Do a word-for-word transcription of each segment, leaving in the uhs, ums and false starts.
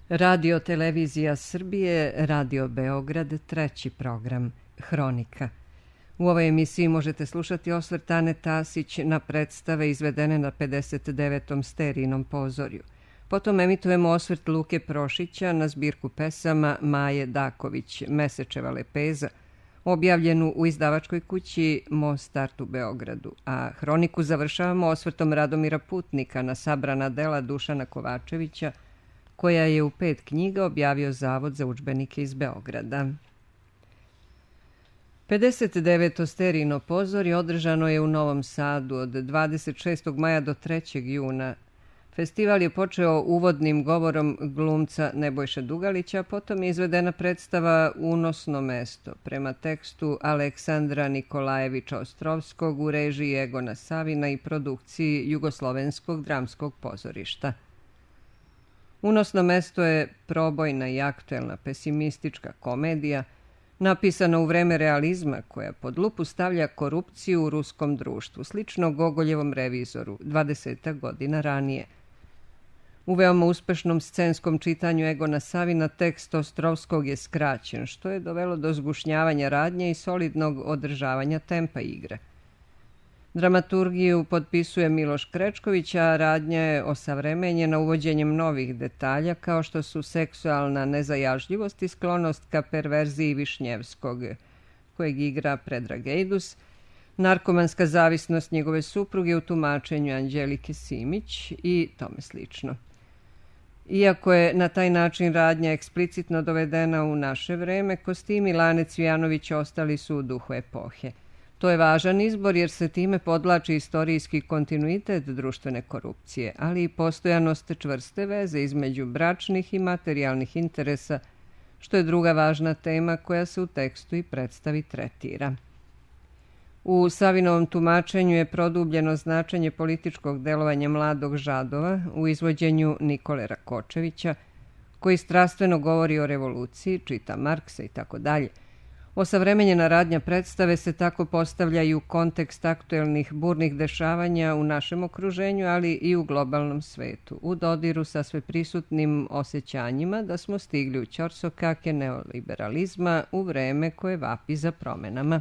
Radio Televizija Srbije, Radio Beograd, treći program, Hronika. U ovoj emisiji možete slušati osvrt Ane Tasić na predstave izvedene na pedeset devetom Sterijinom pozorju. Potom emitujemo osvrt Luke Prošića na zbirku pesama Maje Daković, Mesečeva lepeza, objavljenu u izdavačkoj kući Mostart u Beogradu, a Hroniku završavamo osvrtom Radomira Putnika na sabrana dela Dušana Kovačevića, koja je u pet knjiga objavio Zavod za udžbenike iz Beograda. pedeset deveto Sterijino pozorje održano je u Novom Sadu od dvadeset šestog maja do trećeg juna. Festival je počeo uvodnim govorom glumca Nebojše Dugalića, potom je izvedena predstava Unosno mesto prema tekstu Aleksandra Nikolajevića Ostrovskog u režiji Egona Savina i produkciji Jugoslovenskog dramskog pozorišta. Unosno mesto je probojna i aktuelna pesimistička komedija, napisana u vreme realizma koja pod lupu stavlja korupciju u ruskom društvu, slično Gogoljevom revizoru, dvadesetak godina ranije. U veoma uspešnom scenskom čitanju Egona Savina tekst Ostrovskog je skraćen, što je dovelo do zgušnjavanja radnje i solidnog održavanja tempa igre. Dramaturgiju potpisuje Miloš Krečković, a radnja je osavremenjena uvođenjem novih detalja kao što su seksualna nezajažljivost i sklonost ka perverziji Višnjevskog, kojeg igra Predrag Ejdus, narkomanska zavisnost njegove supruge u tumačenju Anđelike Simić i tome slično. Iako je na taj način radnja eksplicitno dovedena u naše vreme, kostimi Lane Cvijanović ostali su u duhu epohe. To je važan izbor jer se time podlači istorijski kontinuitet društvene korupcije, ali i postojanost čvrste veze između bračnih i materijalnih interesa, što je druga važna tema koja se u tekstu i predstavi tretira. U Savinovom tumačenju je produbljeno značenje političkog delovanja mladog Žadova u izvođenju Nikole Rakočevića, koji strastveno govori o revoluciji, čita Marksa i tako dalje. Osavremenjena radnja predstave se tako postavlja i u kontekst aktuelnih burnih dešavanja u našem okruženju, ali i u globalnom svetu, u dodiru sa sveprisutnim osjećanjima da smo stigli u ćorsokake neoliberalizma u vreme koje vapi za promenama.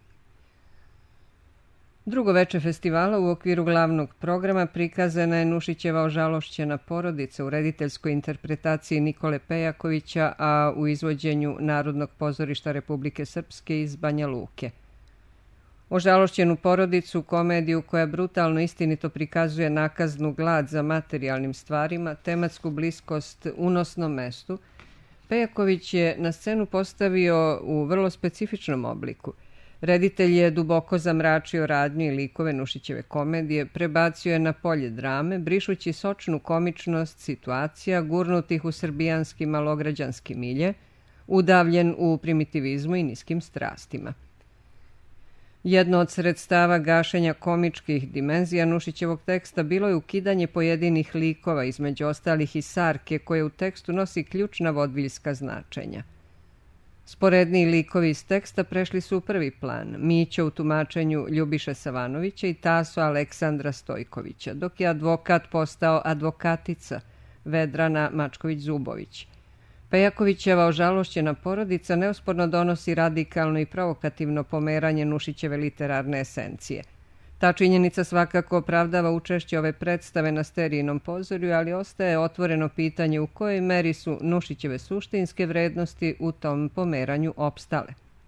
Drugo veče festivala u okviru glavnog programa prikazana je Nušićeva ožalošćena porodica u rediteljskoj interpretaciji Nikole Pejakovića, a u izvođenju Narodnog pozorišta Republike Srpske iz Banja Luke. Ožalošćenu porodicu, komediju koja brutalno istinito prikazuje nakaznu glad za materijalnim stvarima, tematsku bliskost unosnom mestu, Pejaković je na scenu postavio u vrlo specifičnom obliku. Reditelj je duboko zamračio radnju i likove Nušićeve komedije, prebacio je na polje drame, brišući sočnu komičnost situacija gurnutih u srbijanski malograđanski milje, udavljen u primitivizmu i niskim strastima. Jedno od sredstava gašenja komičkih dimenzija Nušićevog teksta bilo je ukidanje pojedinih likova, između ostalih i Sarke, koje u tekstu nosi ključna vodviljska značenja. Sporedniji likovi iz teksta prešli su u prvi plan, Mićo u tumačenju Ljubiše Savanovića i Taso Aleksandra Stojkovića, dok je advokat postao advokatica Vedrana Mačković-Zubović. Pejakovićeva ožalošćena porodica neosporno donosi radikalno i provokativno pomeranje Nušićeve literarne esencije. Ta činjenica svakako opravdava učešće ove predstave na Sterijinom pozorju, ali ostaje otvoreno pitanje u kojoj meri su Nušićeve suštinske vrednosti u tom pomeranju opstale.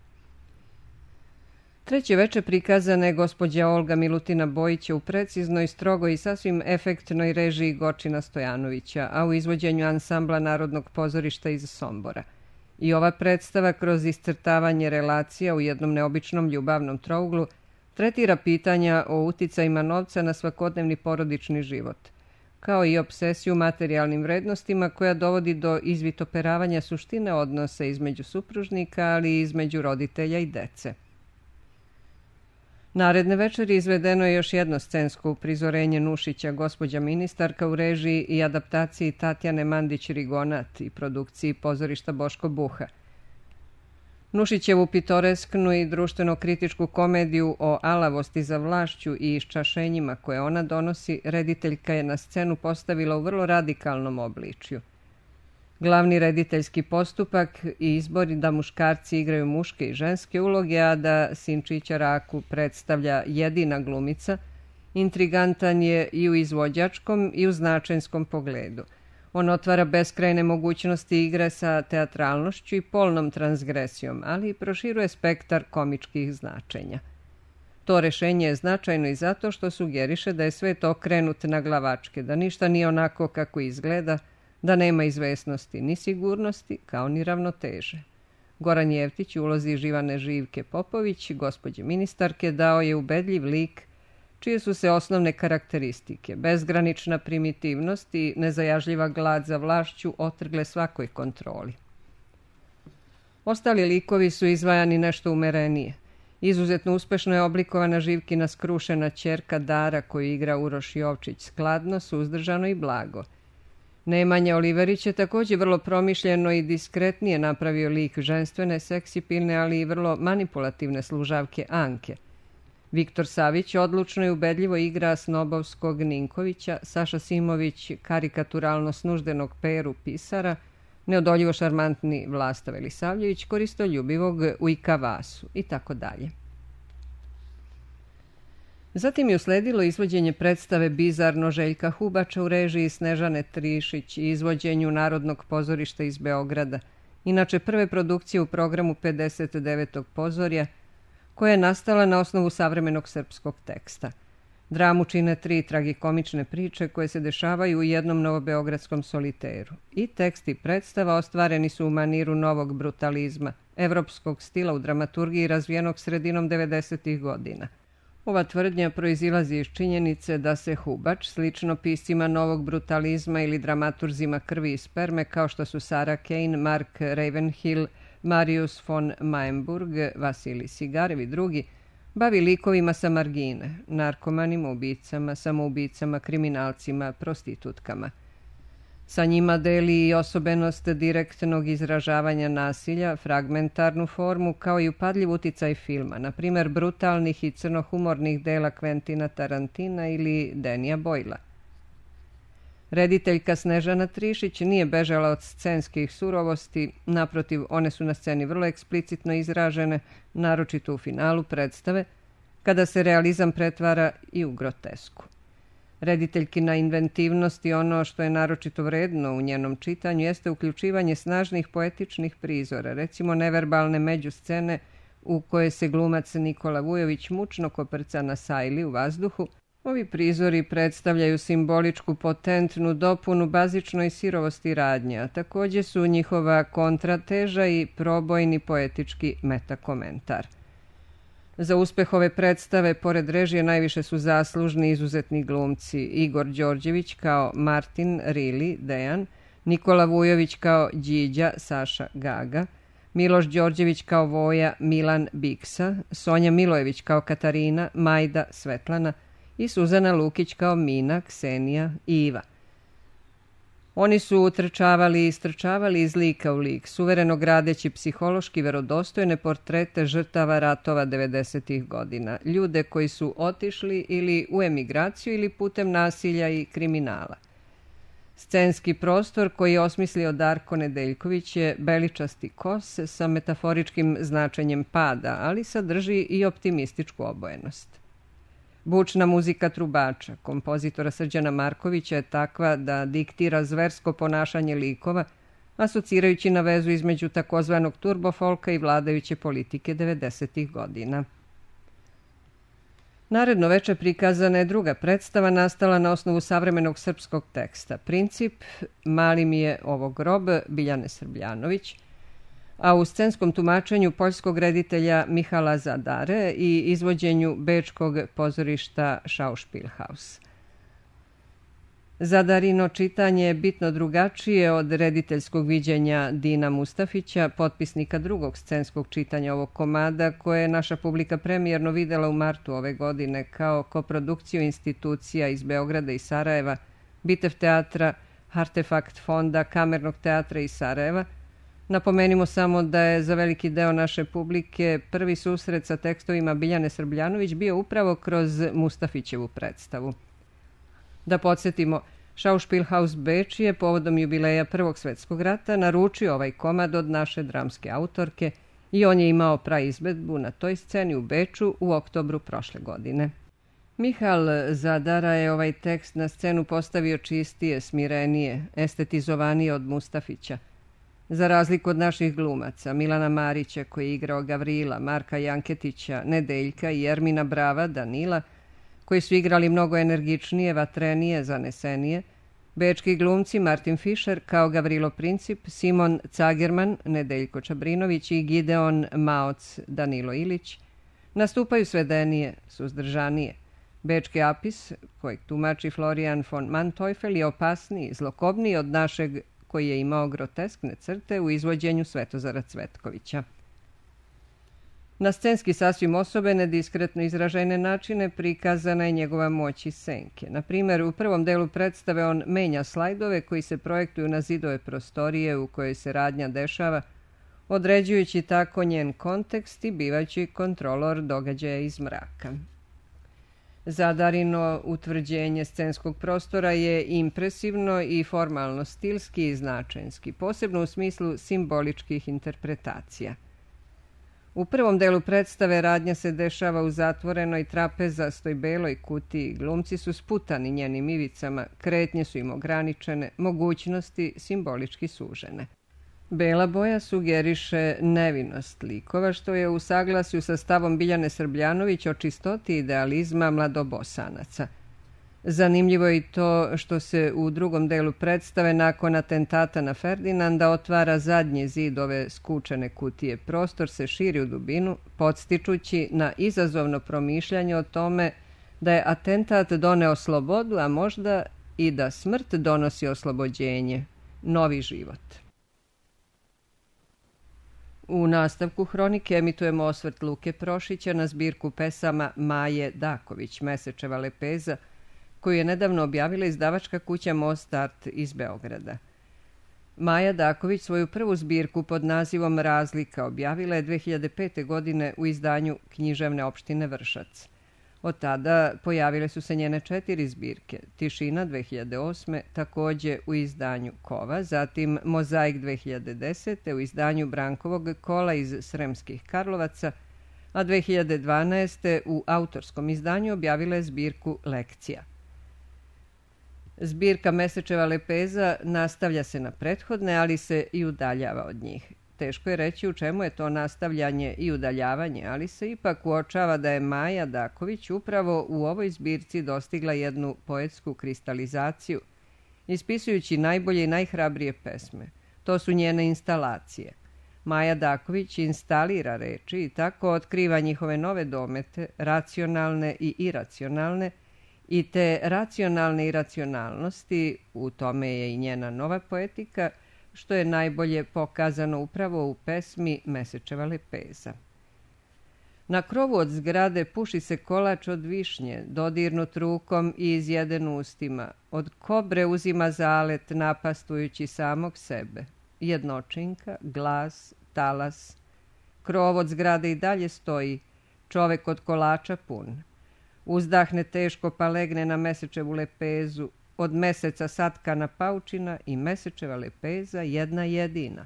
Treće veče prikazana je gospođa Olga Milutina Bojića u preciznoj, strogoj i sasvim efektnoj režiji Gočina Stojanovića, a u izvođenju ansambla Narodnog pozorišta iz Sombora. I ova predstava kroz iscrtavanje relacija u jednom neobičnom ljubavnom trouglu tretira pitanja o uticajima novca na svakodnevni porodični život, kao i obsesiju materijalnim vrednostima koja dovodi do izvitoperavanja suštine odnosa između supružnika, ali i između roditelja i dece. Naredne večeri izvedeno je još jedno scensko uprizorenje Nušića, Gospođa ministarka u režiji i adaptaciji Tatjane Mandić-Rigonat i produkciji pozorišta Boško Buha. Nušićevu pitoresknu i društveno-kritičku komediju o alavosti za vlašću i iščašenjima koje ona donosi, rediteljka je na scenu postavila u vrlo radikalnom obličju. Glavni rediteljski postupak i izbori da muškarci igraju muške i ženske uloge, a da Sinčića Raku predstavlja jedina glumica, intrigantan je i u izvođačkom i u značajskom pogledu. On otvara beskrajne mogućnosti igre sa teatralnošću i polnom transgresijom, ali i proširuje spektar komičkih značenja. To rešenje je značajno i zato što sugeriše da je svet okrenut na glavačke, da ništa nije onako kako izgleda, da nema izvesnosti ni sigurnosti, kao ni ravnoteže. Goran Jeftić u ulozi Živane Živke Popović, gospođe ministarke, dao je ubedljiv lik čije su se osnovne karakteristike, bezgranična primitivnost i nezajažljiva glad za vlašću, otrgle svakoj kontroli. Ostali likovi su izvajani nešto umerenije. Izuzetno uspešno je oblikovana Živkina skrušena ćerka Dara koju igra Uroš Jovčić skladno, suzdržano i blago. Nemanja Oliverić je također vrlo promišljeno i diskretnije napravio lik ženstvene, seksipilne, ali i vrlo manipulativne služavke Anke. Viktor Savić odlučno i ubedljivo igra snobovskog Ninkovića, Saša Simović karikaturalno snuždenog Peru Pisara, neodoljivo šarmantni Vlasta Velisavljević koristoljubivog Ujka Vasu i tako dalje. Zatim je usledilo izvođenje predstave Bizarno Željka Hubača u režiji Snežane Trišić i izvođenju Narodnog pozorišta iz Beograda, inače prve produkcije u programu pedeset devetog pozorja, koja je nastala na osnovu savremenog srpskog teksta. Dramu čine tri tragikomične priče koje se dešavaju u jednom novobeogradskom soliteru. I tekst i predstava ostvareni su u maniru novog brutalizma, evropskog stila u dramaturgiji razvijenog sredinom devedesetih godina. Ova tvrdnja proizilazi iz činjenice da se Hubač, slično piscima novog brutalizma ili dramaturzima krvi i sperme kao što su Sarah Kane, Mark Ravenhill, Marius von Maenburg, Vasilij Sigarev i drugi, bavi likovima sa margine, narkomanima, ubicama, samoubicama, kriminalcima, prostitutkama. Sa njima deli i osobenost direktnog izražavanja nasilja, fragmentarnu formu, kao i upadljiv uticaj filma, na primjer brutalnih i crnohumornih dela Quentina Tarantina ili Denija Boyla. Rediteljka Snežana Trišić nije bežala od scenskih surovosti, naprotiv, one su na sceni vrlo eksplicitno izražene, naročito u finalu predstave, kada se realizam pretvara i u grotesku. Rediteljkina inventivnost i ono što je naročito vredno u njenom čitanju jeste uključivanje snažnih poetičnih prizora, recimo neverbalne međuscene u koje se glumac Nikola Vujović mučno koprca na sajli u vazduhu. Ovi prizori predstavljaju simboličku potentnu dopunu bazičnoj sirovosti radnje, a također su njihova kontrateža i probojni poetički metakomentar. Za uspeh ove predstave, pored režije, najviše su zaslužni izuzetni glumci Igor Đorđević kao Martin Rili, Dejan, Nikola Vujović kao Điđa, Saša Gaga, Miloš Đorđević kao Voja, Milan Biksa, Sonja Milojević kao Katarina, Majda, Svetlana i Suzana Lukić kao Mina, Ksenija i Iva. Oni su utrčavali i istrčavali iz lika u lik, suvereno gradeći psihološki verodostojne portrete žrtava ratova devedesetih godina, ljude koji su otišli ili u emigraciju ili putem nasilja i kriminala. Scenski prostor koji je osmislio Darko Nedeljković je beličasti kos sa metaforičkim značenjem pada, ali sadrži i optimističku obojenost. Bučna muzika trubača, kompozitora Srđana Markovića, je takva da diktira zversko ponašanje likova, asocirajući na vezu između takozvanog turbofolka i vladajuće politike devedesetih godina. Naredno veče prikazana je druga predstava nastala na osnovu savremenog srpskog teksta. Princip Mali mi je ovo grob Biljane Srbljanović, a u scenskom tumačenju poljskog reditelja Mihala Zadare i izvođenju bečkog pozorišta Schauspielhaus. Zadarino čitanje je bitno drugačije od rediteljskog viđenja Dina Mustafića, potpisnika drugog scenskog čitanja ovog komada, koje je naša publika premijerno videla u martu ove godine kao koprodukciju institucija iz Beograda i Sarajeva, Bitev teatra, Artefakt fonda, Kamernog teatra iz Sarajeva. Napomenimo samo da je za veliki deo naše publike prvi susret sa tekstovima Biljane Srbljanović bio upravo kroz Mustafićevu predstavu. Da podsjetimo, Schauspielhaus Beč je povodom jubileja Prvog svjetskog rata naručio ovaj komad od naše dramske autorke i on je imao praizvedbu na toj sceni u Beču u oktobru prošle godine. Mihal Zadara je ovaj tekst na scenu postavio čistije, smirenije, estetizovanije od Mustafića. Za razliku od naših glumaca, Milana Marića koji je igrao Gavrila, Marka Janketića, Nedeljka i Ermina Brava, Danila, koji su igrali mnogo energičnije, vatrenije, zanesenije, bečki glumci Martin Fischer kao Gavrilo Princip, Simon Cagerman, Nedeljko Čabrinović i Gideon Maoc, Danilo Ilić, nastupaju svedenije, suzdržanije. Bečki Apis, kojeg tumači Florian von Manteuffel, je opasniji, zlokobniji od našeg, koji je imao groteskne crte u izvođenju Svetozara Cvetkovića. Na scenski sasvim osobene, diskretno izražajne načine prikazana je njegova moć i senke. Na primjer, u prvom delu predstave on menja slajdove koji se projektuju na zidove prostorije u kojoj se radnja dešava, određujući tako njen kontekst i bivajući kontrolor događaja iz mraka. Zadarino utvrđenje scenskog prostora je impresivno i formalno stilski i značajnski, posebno u smislu simboličkih interpretacija. U prvom delu predstave radnja se dešava u zatvorenoj trapezastoj beloj kutiji, glumci su sputani njenim ivicama, kretnje su im ograničene, mogućnosti simbolički sužene. Bela boja sugeriše nevinost likova, što je u saglasju sa stavom Biljane Srbljanović o čistoti idealizma mladobosanaca. Zanimljivo je i to što se u drugom delu predstave nakon atentata na Ferdinanda otvara zadnji zid ove skučene kutije. Prostor se širi u dubinu, podstičući na izazovno promišljanje o tome da je atentat doneo slobodu, a možda i da smrt donosi oslobođenje, novi život. U nastavku hronike emitujemo osvrt Luke Prošića na zbirku pesama Maje Daković, Mesečeva lepeza, koju je nedavno objavila izdavačka kuća Most Art iz Beograda. Maja Daković svoju prvu zbirku pod nazivom Razlika objavila je dve hiljade pete. godine u izdanju Književne opštine Vršac. Od tada pojavile su se njene četiri zbirke. Tišina dve hiljade osme. takođe u izdanju Kova, zatim Mozaik dve hiljade desete. u izdanju Brankovog kola iz Sremskih Karlovaca, a dve hiljade dvanaeste. u autorskom izdanju objavila je zbirku Lekcija. Zbirka Mesečeva lepeza nastavlja se na prethodne, ali se i udaljava od njih. Teško je reći u čemu je to nastavljanje i udaljavanje, ali se ipak uočava da je Maja Daković upravo u ovoj zbirci dostigla jednu poetsku kristalizaciju, ispisujući najbolje i najhrabrije pesme. To su njene instalacije. Maja Daković instalira reči i tako otkriva njihove nove domete, racionalne i iracionalne, i te racionalne iracionalnosti, u tome je i njena nova poetika, što je najbolje pokazano upravo u pesmi Mesečeva lepeza. Na krovu od zgrade puši se kolač od višnje, dodirnut rukom i izjeden ustima. Od kobre uzima zalet, napastujući samog sebe. Jednočinka, glas, talas. Krov od zgrade i dalje stoji, čovek od kolača pun. Uzdahne teško pa legne na Mesečevu lepezu, od meseca satkana paučina i Mesečeva lepeza jedna jedina.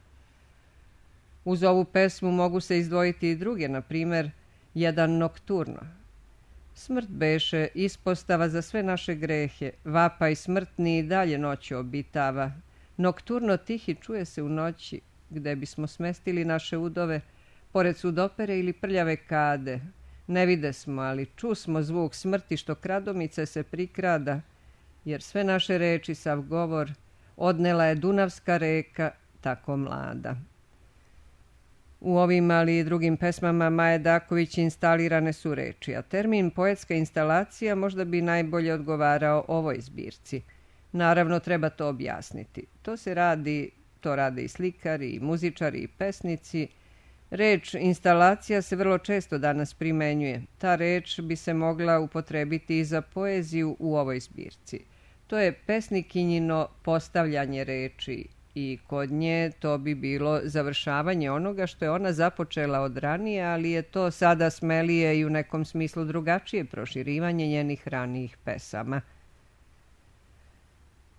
Uz ovu pesmu mogu se izdvojiti i druge, na primer, jedan Nokturno. Smrt beše ispostava za sve naše grehe, vapaj smrtni i dalje noću obitava. Nokturno tihi čuje se u noći, gde bismo smestili naše udove, pored sudopere ili prljave kade. Ne vide smo, ali ču smo zvuk smrti što kradomice se prikrada, jer sve naše reči, sav govor, odnela je Dunavska reka, tako mlada. U ovim, ali i drugim pesmama Maje Daković instalirane su reči, a termin poetska instalacija možda bi najbolje odgovarao ovoj zbirci. Naravno, treba to objasniti. To se radi, to rade i slikari, i muzičari, i pesnici. Reč instalacija se vrlo često danas primenjuje. Ta reč bi se mogla upotrebiti i za poeziju u ovoj zbirci. To je pesnikinjino postavljanje reči i kod nje to bi bilo završavanje onoga što je ona započela od ranije, ali je to sada smelije i u nekom smislu drugačije proširivanje njenih ranijih pesama.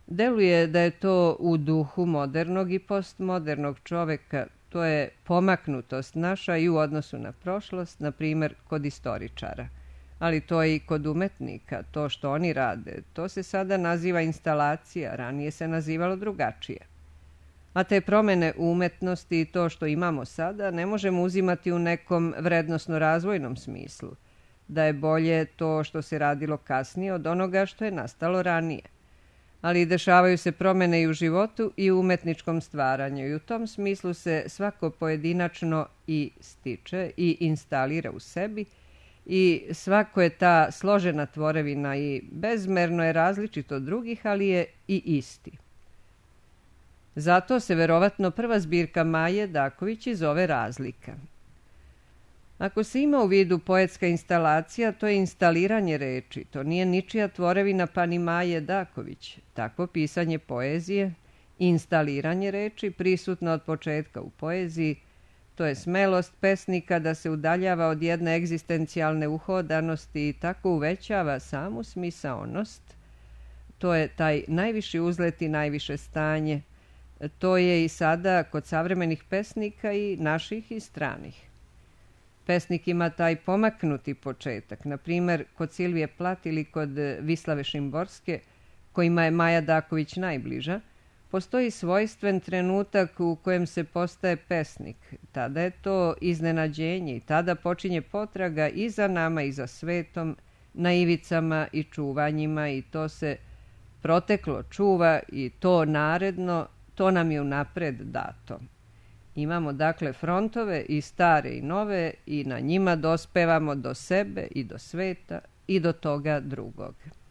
Deluje da je to u duhu modernog i postmodernog čoveka, to je pomaknutost naša i u odnosu na prošlost, na primjer kod istoričara. Ali to je i kod umetnika, to što oni rade, to se sada naziva instalacija, ranije se nazivalo drugačije. A te promjene u umetnosti i to što imamo sada ne možemo uzimati u nekom vrednosno-razvojnom smislu, da je bolje to što se radilo kasnije od onoga što je nastalo ranije. Ali dešavaju se promjene i u životu i u umetničkom stvaranju i u tom smislu se svako pojedinačno i stiče i instalira u sebi i svako je ta složena tvorevina i bezmerno je različit od drugih, ali je i isti. Zato se verovatno prva zbirka Maje Daković i zove Razlika. Ako se ima u vidu poetska instalacija, to je instaliranje reči, to nije ničija tvorevina pa ni Maje Daković. Takvo pisanje poezije, instaliranje reči, prisutno od početka u poeziji, to je smelost pesnika da se udaljava od jedne egzistencijalne uhodanosti i tako uvećava samu smisaonost. To je taj najviši uzlet i najviše stanje. To je i sada kod savremenih pesnika i naših i stranih. Pesnik ima taj pomaknuti početak, na primjer kod Silvije Plat ili kod Vislave Šimborske, kojima je Maja Daković najbliža, postoji svojstven trenutak u kojem se postaje pesnik. Tada je to iznenađenje i tada počinje potraga i za nama i za svetom, na ivicama i čuvanjima i to se proteklo čuva i to naredno, to nam je unapred dato. Imamo dakle frontove i stare i nove i na njima dospevamo do sebe i do sveta i do toga drugog.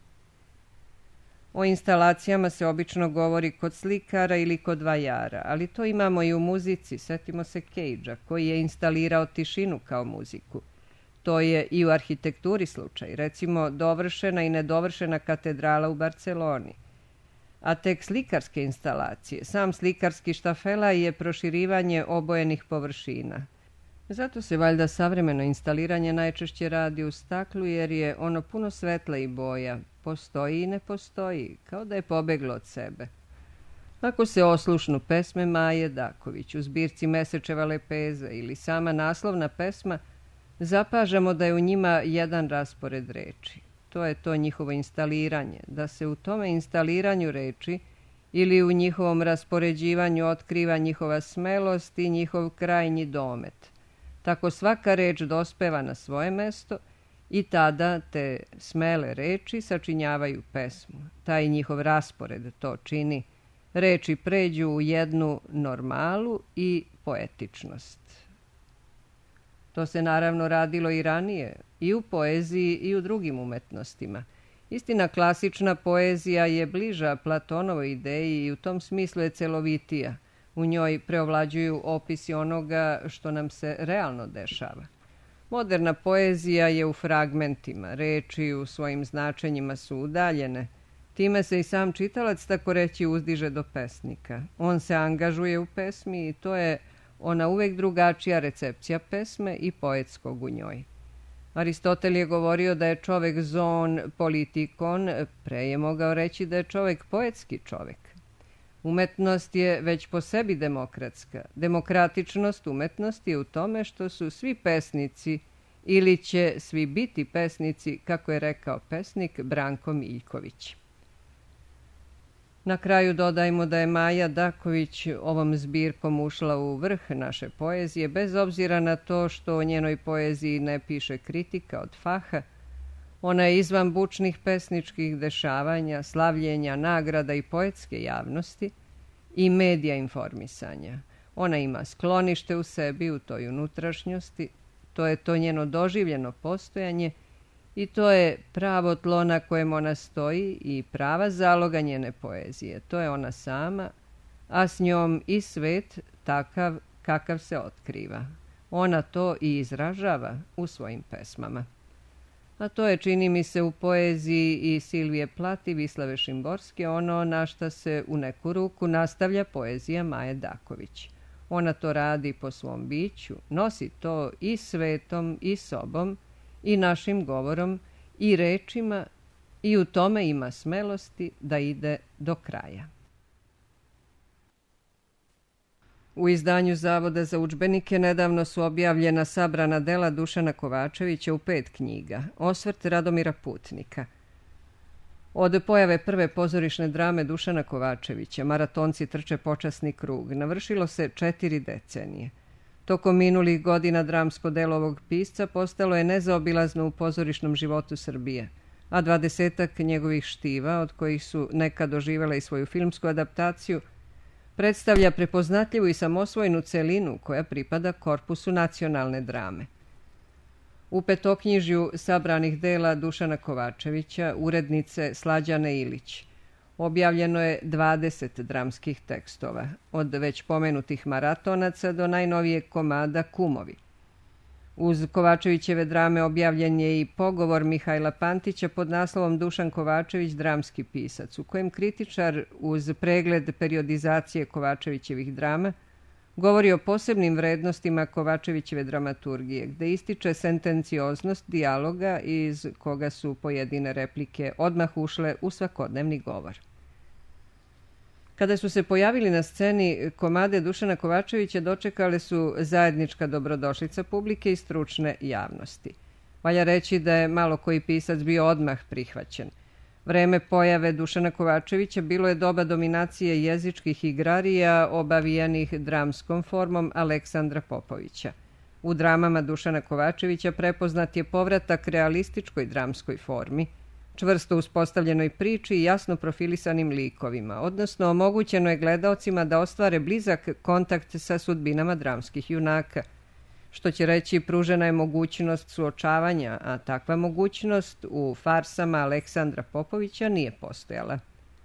O instalacijama se obično govori kod slikara ili kod vajara, ali to imamo i u muzici. Setimo se Cagea koji je instalirao tišinu kao muziku. To je i u arhitekturi slučaj, recimo dovršena i nedovršena katedrala u Barceloni. A tek slikarske instalacije, sam slikarski štafela je proširivanje obojenih površina. Zato se valjda savremeno instaliranje najčešće radi u staklu jer je ono puno svetla i boja, postoji i ne postoji, kao da je pobeglo od sebe. Ako se oslušnu pesme Maje Daković u zbirci Mesečeva lepeza ili sama naslovna pesma, zapažamo da je u njima jedan raspored reči. To je to njihovo instaliranje, da se u tome instaliranju reči ili u njihovom raspoređivanju otkriva njihova smelost i njihov krajnji domet. Tako svaka reč dospeva na svoje mesto i tada te smele reči sačinjavaju pesmu. Taj njihov raspored to čini. Reči pređu u jednu normalu i poetičnost. To se naravno radilo i ranije, i u poeziji i u drugim umetnostima. Istina, klasična poezija je bliža Platonovoj ideji i u tom smislu je celovitija. U njoj preovlađuju opisi onoga što nam se realno dešava. Moderna poezija je u fragmentima, reči u svojim značenjima su udaljene. Time se i sam čitalac, tako reći, uzdiže do pesnika. On se angažuje u pesmi i to je ona uvek drugačija recepcija pesme i poetskog u njoj. Aristotel je govorio da je čovek zoon politikon, pre je mogao reći da je čovek poetski čovek. Umetnost je već po sebi demokratska. Demokratičnost umetnosti je u tome što su svi pesnici ili će svi biti pesnici, kako je rekao pesnik Branko Miljković. Na kraju dodajmo da je Maja Daković ovom zbirkom ušla u vrh naše poezije, bez obzira na to što o njenoj poeziji ne piše kritika od faha. Ona je izvan bučnih pesničkih dešavanja, slavljenja, nagrada i poetske javnosti i medija informisanja. Ona ima sklonište u sebi, u toj unutrašnjosti, to je to njeno doživljeno postojanje i to je pravo tlo na kojem ona stoji i prava zaloga njene poezije. To je ona sama, a s njom i svet takav kakav se otkriva. Ona to i izražava u svojim pesmama. A to je, čini mi se, u poeziji i Silvije Plat i Vislave Šimborske ono na šta se u neku ruku nastavlja poezija Maje Daković. Ona to radi po svom biću, nosi to i svetom i sobom, i našim govorom, i rečima, i u tome ima smelosti da ide do kraja. U izdanju Zavoda za udžbenike nedavno su objavljena sabrana dela Dušana Kovačevića u pet knjiga. Osvrt Radomira Putnika. Od pojave prve pozorišne drame Dušana Kovačevića, Maratonci trče počasni krug, navršilo se četiri decenije. Tokom minulih godina dramsko delo ovog pisca postalo je nezaobilazno u pozorišnom životu Srbije, a dvadesetak njegovih štiva, od kojih su neka doživjela i svoju filmsku adaptaciju, predstavlja prepoznatljivu i samosvojnu celinu koja pripada korpusu nacionalne drame. U petoknjižju sabranih dela Dušana Kovačevića, urednice Slađane Ilić, objavljeno je dvadeset dramskih tekstova, od već pomenutih Maratonaca do najnovijeg komada Kumovi. Uz Kovačevićeve drame objavljen je i pogovor Mihajla Pantića pod naslovom Dušan Kovačević, dramski pisac, u kojem kritičar uz pregled periodizacije Kovačevićevih drama govori o posebnim vrednostima Kovačevićeve dramaturgije, gde ističe sentencioznost dijaloga iz koga su pojedine replike odmah ušle u svakodnevni govor. Kada su se pojavili na sceni, komade Dušana Kovačevića dočekale su zajednička dobrodošlica publike i stručne javnosti. Valja reći da je malo koji pisac bio odmah prihvaćen. Vreme pojave Dušana Kovačevića bilo je doba dominacije jezičkih igrarija obavijenih dramskom formom Aleksandra Popovića. U dramama Dušana Kovačevića prepoznat je povratak realističkoj dramskoj formi, čvrsto uspostavljenoj priči i jasno profilisanim likovima, odnosno omogućeno je gledaocima da ostvare blizak kontakt sa sudbinama dramskih junaka, što će reći pružena je mogućnost suočavanja, a takva mogućnost u farsama Aleksandra Popovića nije postojala.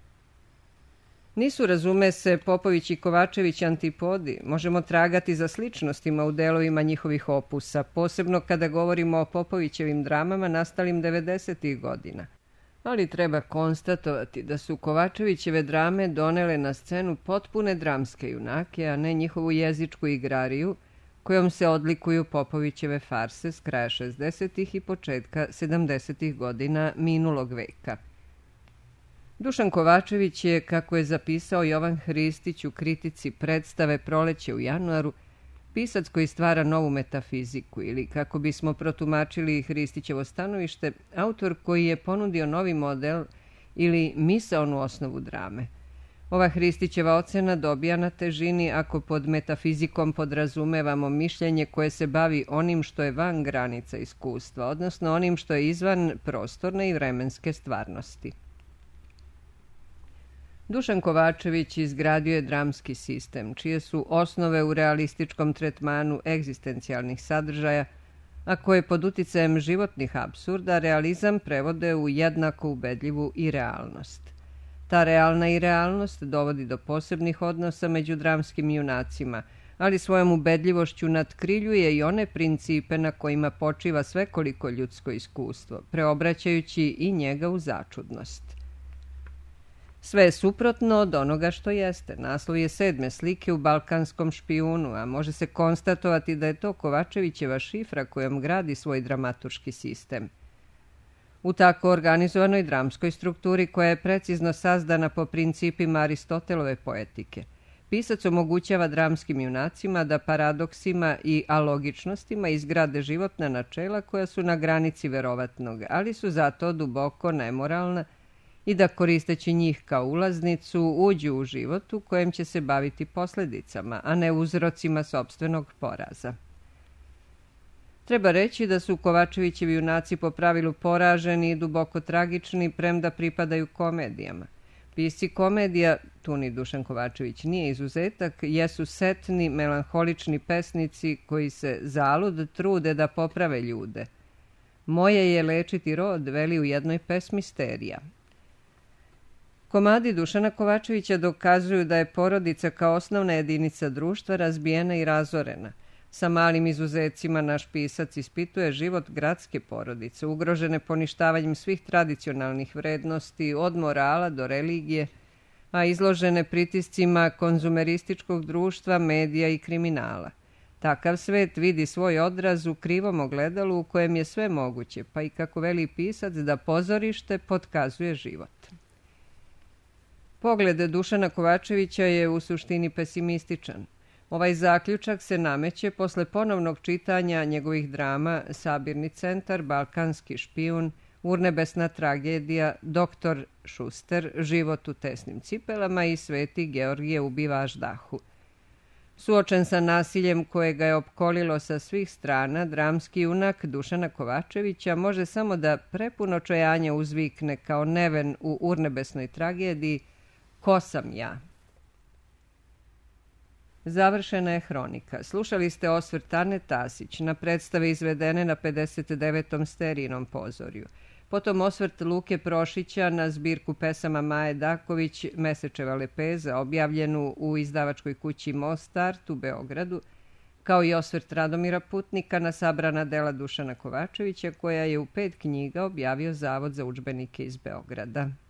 Nisu, razume se, Popović i Kovačević antipodi, možemo tragati za sličnostima u delovima njihovih opusa, posebno kada govorimo o Popovićevim dramama nastalim devedesetih godina. Ali treba konstatovati da su Kovačevićeve drame donele na scenu potpune dramske junake, a ne njihovu jezičku igrariju, kojom se odlikuju Popovićeve farse s kraja šezdesetih i početka sedamdesetih godina minulog veka. Dušan Kovačević je, kako je zapisao Jovan Hristić u kritici predstave Proleće u januaru, pisac koji stvara novu metafiziku ili, kako bismo protumačili Hristićevo stanovište, autor koji je ponudio novi model ili misaonu osnovu drame. Ova Hristićeva ocena dobija na težini ako pod metafizikom podrazumevamo mišljenje koje se bavi onim što je van granica iskustva, odnosno onim što je izvan prostorne i vremenske stvarnosti. Dušan Kovačević izgradio je dramski sistem, čije su osnove u realističkom tretmanu egzistencijalnih sadržaja, a koje pod uticajem životnih apsurda realizam prevode u jednako ubedljivu i realnost. Ta realna i realnost dovodi do posebnih odnosa među dramskim junacima, ali svojom ubedljivošću natkriljuje i one principe na kojima počiva svekoliko ljudsko iskustvo, preobraćajući i njega u začudnost. Sve je suprotno od onoga što jeste. Naslov je sedme slike u Balkanskom špijunu, a može se konstatovati da je to Kovačevićeva šifra kojom gradi svoj dramaturški sistem. U tako organizovanoj dramskoj strukturi koja je precizno sazdana po principima Aristotelove poetike, pisac omogućava dramskim junacima da paradoksima i alogičnostima izgrade životna načela koja su na granici verovatnog, ali su zato duboko nemoralna, i da koristeći njih kao ulaznicu uđu u život u kojem će se baviti posledicama, a ne uzrocima sopstvenog poraza. Treba reći da su Kovačevićevi junaci po pravilu poraženi i duboko tragični, premda pripadaju komedijama. Pisci komedija, tu ni Dušan Kovačević nije izuzetak, jesu setni, melanholični pesnici koji se zalud trude da poprave ljude. Moje je lečiti rod, veli u jednoj pesmi Sterija. Komadi Dušana Kovačevića dokazuju da je porodica kao osnovna jedinica društva razbijena i razorena. Sa malim izuzecima naš pisac ispituje život gradske porodice, ugrožene poništavanjem svih tradicionalnih vrednosti, od morala do religije, a izložene pritiscima konzumerističkog društva, medija i kriminala. Takav svet vidi svoj odraz u krivom ogledalu u kojem je sve moguće, pa i kako veli pisac da pozorište potkazuje život. Pogled Dušana Kovačevića je u suštini pesimističan. Ovaj zaključak se nameće posle ponovnog čitanja njegovih drama Sabirni centar, Balkanski špijun, Urnebesna tragedija, Doktor Šuster, Život u tesnim cipelama i Sveti Georgije ubiva Aždahu. Suočen sa nasiljem koje ga je opkolilo sa svih strana, dramski junak Dušana Kovačevića može samo da prepuno očajanja uzvikne kao Neven u Urnebesnoj tragediji: ko sam ja? Završena je hronika. Slušali ste osvrt Ane Tasić na predstave izvedene na pedeset devetom Sterijinom pozorju. Potom osvrt Luke Prošića na zbirku pesama Maje Daković Mesečeva lepeza, objavljenu u izdavačkoj kući Mostart u Beogradu, kao i osvrt Radomira Putnika na sabrana dela Dušana Kovačevića, koja je u pet knjiga objavio Zavod za udžbenike iz Beograda.